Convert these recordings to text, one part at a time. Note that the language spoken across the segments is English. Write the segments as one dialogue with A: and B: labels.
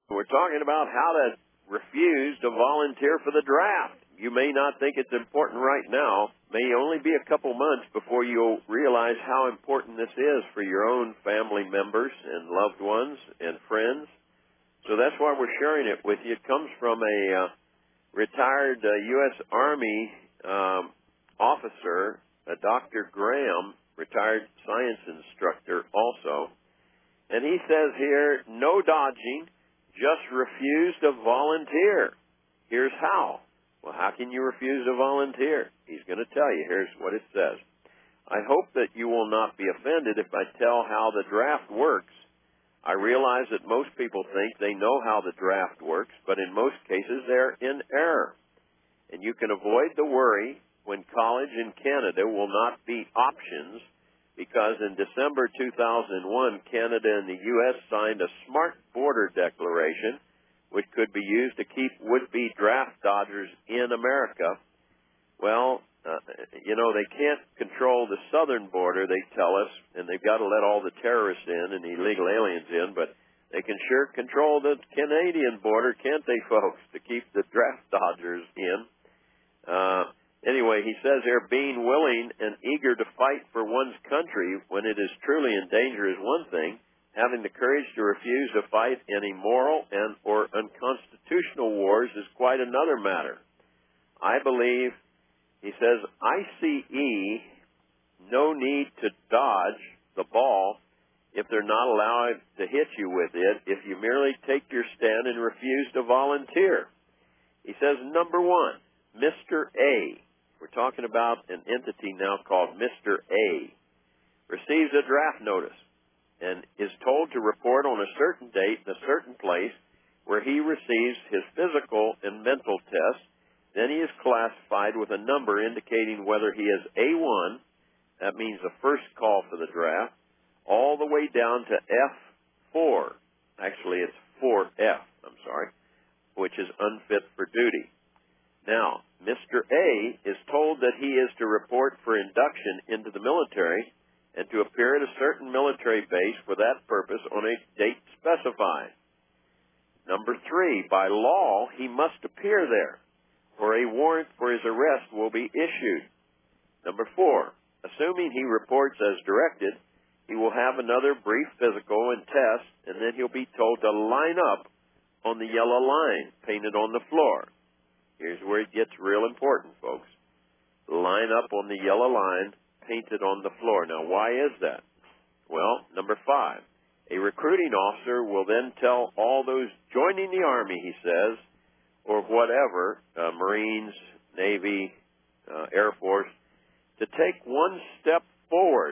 A: We're talking about how to refuse to volunteer for the draft. You may not think it's important right now. May only be a couple months before you'll realize how important this is for your own family members and loved ones and friends. So that's why we're sharing it with you. It comes from a retired U.S. Army officer, Dr. Graham, retired science instructor also. And he says here, no dodging, just refuse to volunteer. Here's how. Well, how can you refuse to volunteer? He's going to tell you. Here's what it says. I hope that you will not be offended if I tell how the draft works. I realize that most people think they know how the draft works, but in most cases they're in error. And you can avoid the worry when college in Canada will not be options, because in December 2001, Canada and the U.S. signed a smart border declaration which could be used to keep would-be draft dodgers in America. Well, they can't control the southern border, they tell us, and they've got to let all the terrorists in and the illegal aliens in, but they can sure control the Canadian border, can't they, folks, to keep the draft dodgers in. Anyway, he says here, being willing and eager to fight for one's country when it is truly in danger is one thing. Having the courage to refuse to fight in immoral and or unconstitutional wars is quite another matter. I believe, he says, ICE, no need to dodge the ball if they're not allowed to hit you with it if you merely take your stand and refuse to volunteer. He says, number one, Mr. A, we're talking about an entity now called Mr. A, receives a draft notice and is told to report on a certain date in a certain place where he receives his physical and mental test. Then he is classified with a number indicating whether he is A1, that means the first call for the draft, all the way down to F4. Actually, it's 4F, which is unfit for duty. Now, Mr. A is told that he is to report for induction into the military and to appear at a certain military base for that purpose on a date specified. Number three, by law, he must appear there, or a warrant for his arrest will be issued. Number four, assuming he reports as directed, he will have another brief physical and test, and then he'll be told to line up on the yellow line painted on the floor. Here's where it gets real important, folks. Line up on the yellow line painted on the floor. Now, why is that? Well, number five, a recruiting officer will then tell all those joining the Army, he says, or whatever, Marines, Navy, Air Force, to take one step forward.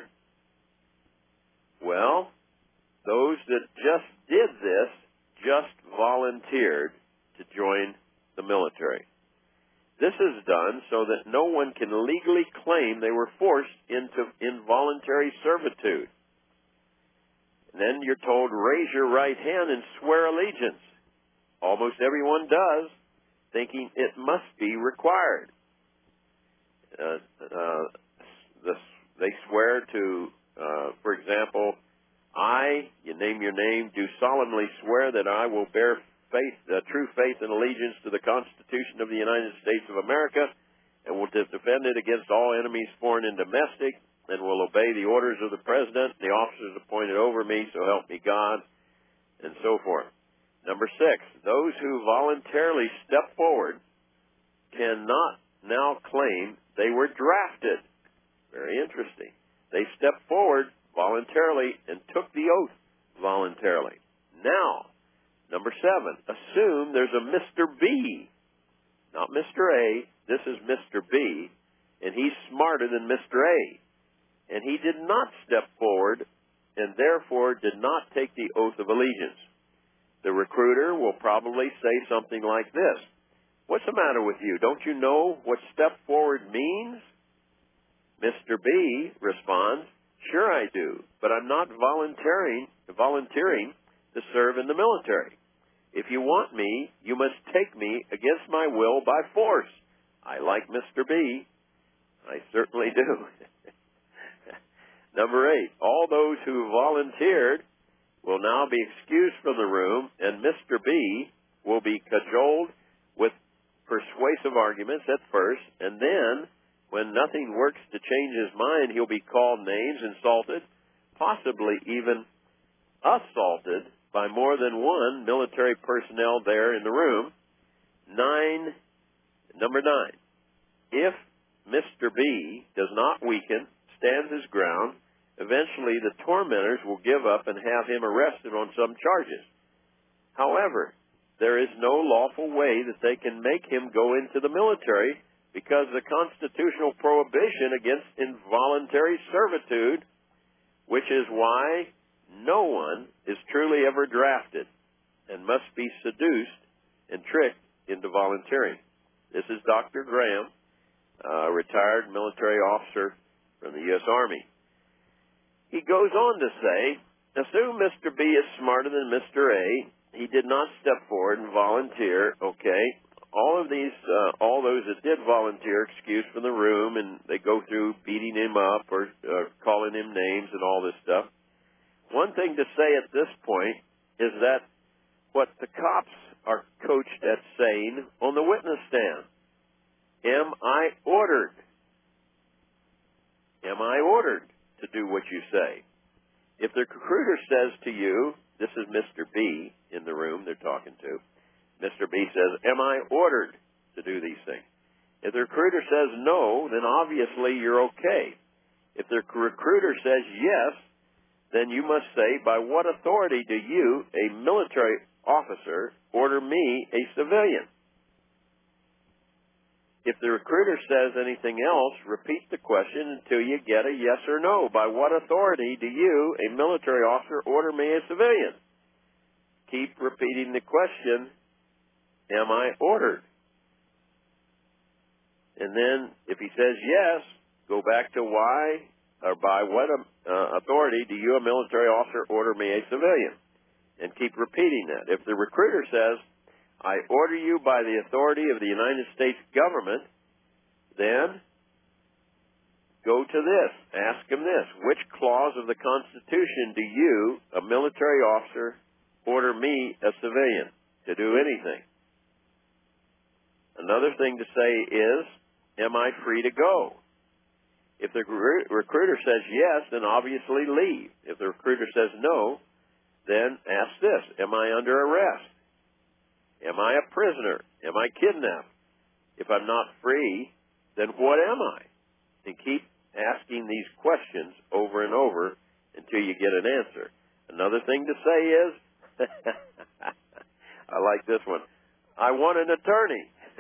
A: Well, those that just did this just volunteered to join the military. This is done so that no one can legally claim they were forced into involuntary servitude. And then you're told, raise your right hand and swear allegiance. Almost everyone does, thinking it must be required. They swear to, for example, you name your name, do solemnly swear that I will bear true faith and allegiance to the Constitution of the United States of America, and will defend it against all enemies, foreign and domestic, and will obey the orders of the President, the officers appointed over me, so help me God, and so forth. Number six, those who voluntarily step forward cannot now claim they were drafted. Very interesting. They stepped forward voluntarily and took the oath voluntarily. Now, number seven, assume there's a Mr. B, not Mr. A. This is Mr. B, and he's smarter than Mr. A. And he did not step forward and therefore did not take the oath of allegiance. The recruiter will probably say something like this. What's the matter with you? Don't you know what step forward means? Mr. B responds, sure I do, but I'm not volunteering to serve in the military. If you want me, you must take me against my will by force. I like Mr. B. I certainly do. Number eight, all those who volunteered will now be excused from the room, and Mr. B will be cajoled with persuasive arguments at first, and then, when nothing works to change his mind, he'll be called names, insulted, possibly even assaulted by more than one military personnel there in the room. Number 9. If Mr. B does not weaken, stands his ground, eventually the tormentors will give up and have him arrested on some charges. However, there is no lawful way that they can make him go into the military because the constitutional prohibition against involuntary servitude, which is why no one is truly ever drafted and must be seduced and tricked into volunteering. This is Dr. Graham, a retired military officer from the U.S. Army. He goes on to say, assume Mr. B is smarter than Mr. A. He did not step forward and volunteer. Okay. All of these, all those that did volunteer, excused from the room, and they go through beating him up or calling him names and all this stuff. One thing to say at this point is that what the cops are coached at saying on the witness stand, am I ordered? Am I ordered to do what you say? If the recruiter says to you, this is Mr. B in the room they're talking to, Mr. B says, am I ordered to do these things? If the recruiter says no, then obviously you're okay. If the recruiter says yes, then you must say, by what authority do you, a military officer, order me, a civilian? If the recruiter says anything else, repeat the question until you get a yes or no. By what authority do you, a military officer, order me, a civilian? Keep repeating the question, am I ordered? And then if he says yes, go back to why, or by what authority do you, a military officer, order me, a civilian? And keep repeating that. If the recruiter says, I order you by the authority of the United States government, then go to this. Ask him this. Which clause of the Constitution do you, a military officer, order me, a civilian, to do anything? Another thing to say is, am I free to go? If the recruiter says yes, then obviously leave. If the recruiter says no, then ask this. Am I under arrest? Am I a prisoner? Am I kidnapped? If I'm not free, then what am I? And keep asking these questions over and over until you get an answer. Another thing to say is, I like this one, I want an attorney.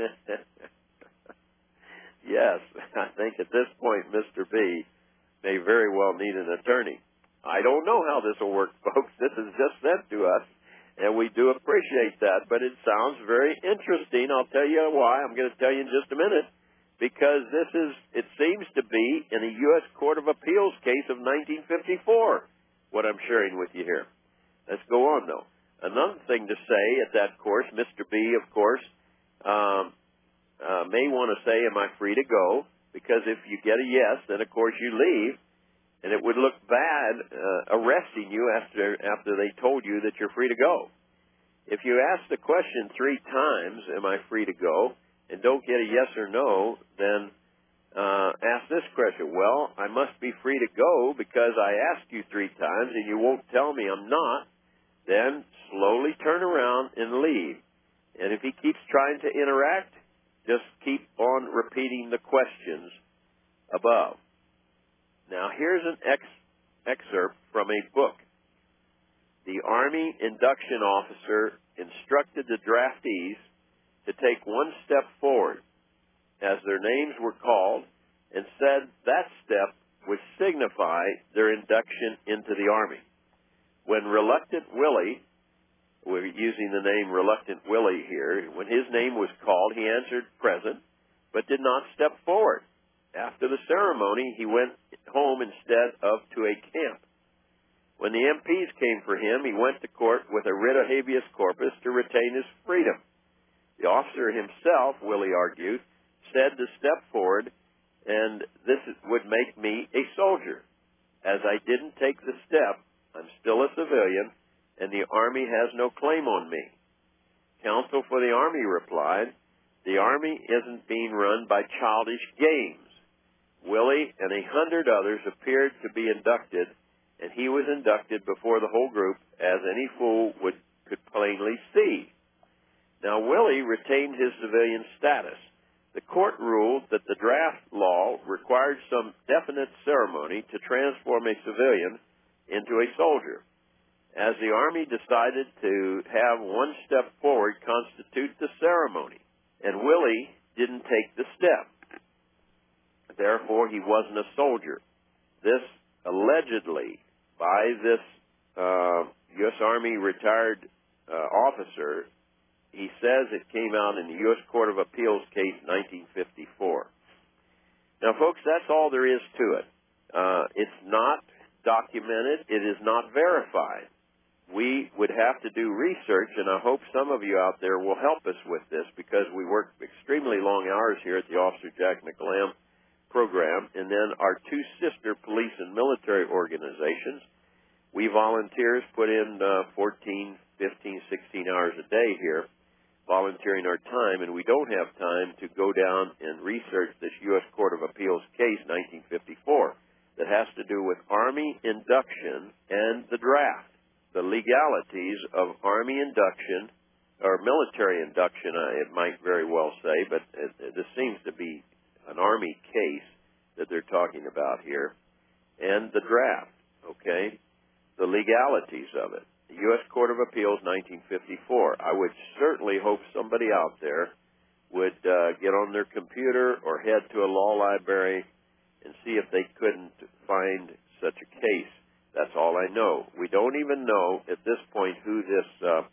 A: Yes, I think at this point Mr. B may very well need an attorney. I don't know how this will work, folks. This is just sent to us, and we do appreciate that, but it sounds very interesting. I'll tell you why. I'm going to tell you in just a minute, because it seems to be in a U.S. Court of Appeals case of 1954, what I'm sharing with you here. Let's go on, though. Another thing to say at that course, Mr. B, of course, may want to say, am I free to go? Because if you get a yes, then, of course, you leave. And it would look bad arresting you after they told you that you're free to go. If you ask the question 3 times, am I free to go, and don't get a yes or no, then ask this question. Well, I must be free to go because I asked you 3 times and you won't tell me I'm not. Then slowly turn around and leave. And if he keeps trying to interact, just keep on repeating the questions above. Now, here's an excerpt from a book. The Army induction officer instructed the draftees to take one step forward as their names were called and said that step would signify their induction into the Army. When Reluctant Willie, we're using the name Reluctant Willie here, when his name was called, he answered present, but did not step forward. After the ceremony, he went home instead of to a camp. When the MPs came for him, he went to court with a writ of habeas corpus to retain his freedom. The officer himself, Willie argued, said to step forward, and this would make me a soldier. As I didn't take the step, I'm still a civilian, and the Army has no claim on me. Counsel for the Army replied, the Army isn't being run by childish games. Willie and 100 others appeared to be inducted, and he was inducted before the whole group, as any fool could plainly see. Now, Willie retained his civilian status. The court ruled that the draft law required some definite ceremony to transform a civilian into a soldier. As the Army decided to have one step forward constitute the ceremony, and Willie didn't take the step. Therefore, he wasn't a soldier. This allegedly, by this U.S. Army retired officer, he says it came out in the U.S. Court of Appeals case 1954. Now, folks, that's all there is to it. It's not documented. It is not verified. We would have to do research, and I hope some of you out there will help us with this, because we work extremely long hours here at the Officer Jack McLam program, and then our two sister police and military organizations. We volunteers put in 14, 15, 16 hours a day here, volunteering our time, and we don't have time to go down and research this U.S. Court of Appeals case 1954 that has to do with Army induction and the draft. The legalities of Army induction, or military induction, it might very well say, but this seems to be an Army case that they're talking about here, and the draft, okay, the legalities of it. The U.S. Court of Appeals, 1954. I would certainly hope somebody out there would get on their computer or head to a law library and see if they couldn't find such a case. That's all I know. We don't even know at this point who this,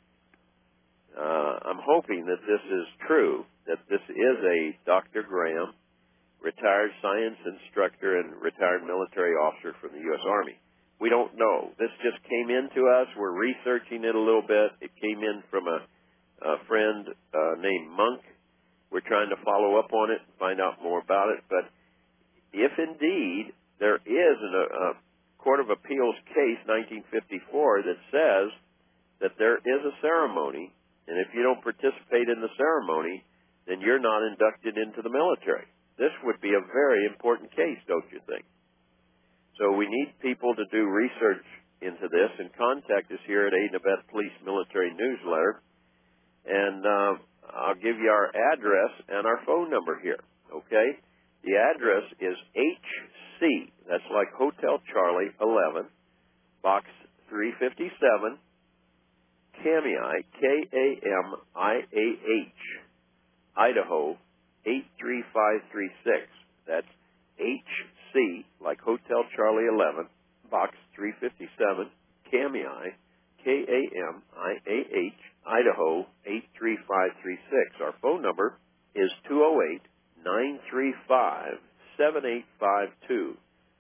A: I'm hoping that this is true, that this is a Dr. Graham, retired science instructor and retired military officer from the U.S. Army. We don't know. This just came in to us. We're researching it a little bit. It came in from a friend named Monk. We're trying to follow up on it and find out more about it. But if indeed there is a Court of Appeals case 1954 that says that there is a ceremony, and if you don't participate in the ceremony, then you're not inducted into the military. This would be a very important case, don't you think? So we need people to do research into this and contact us here at Aid and Abet Police Military Newsletter. And I'll give you our address and our phone number here, okay? The address is HC, that's like Hotel Charlie 11, Box 357, Kamiah, K-A-M-I-A-H, Idaho 83536. That's HC, like Hotel Charlie 11, Box 357, Kamiah, K-A-M-I-A-H, Idaho 83536. Our phone number is 208-935-7852.